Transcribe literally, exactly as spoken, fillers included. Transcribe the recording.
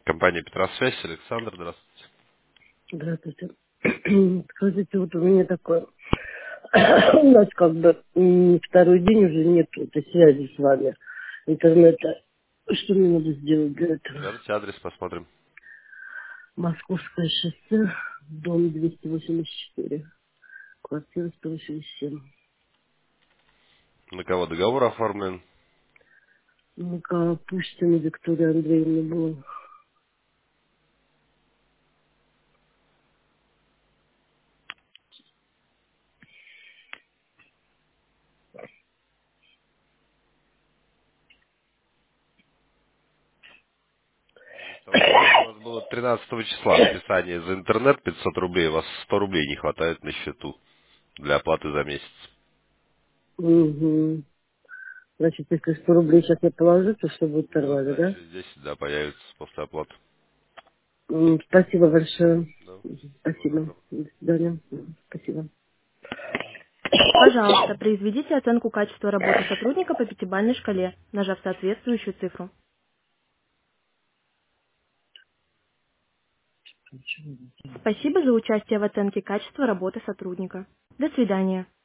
Компания Петросвязь, Александр, здравствуйте. Здравствуйте. Скажите, вот у меня такое, у нас как бы м, второй день уже нет этой связи с вами, интернета. Что мне надо сделать для этого? Скажите адрес, посмотрим. Московское шоссе, дом двести восемьдесят четыре, квартира сто восемьдесят семь. На кого договор оформлен? Ну-ка, Пушкина Виктория Андреевна была. Согласование у вас было тринадцатого числа. Списание за интернет пятьсот рублей. У вас сто рублей не хватает на счету для оплаты за месяц. Угу. Значит, если сто рублей сейчас я положу, то все будет нормально, Минут да? через десять, да, появится после оплаты. М, Спасибо большое. Да. Всего Спасибо. доброго. До свидания. Спасибо. Пожалуйста, произведите оценку качества работы сотрудника по пятибалльной шкале, нажав соответствующую цифру. Спасибо за участие в оценке качества работы сотрудника. До свидания.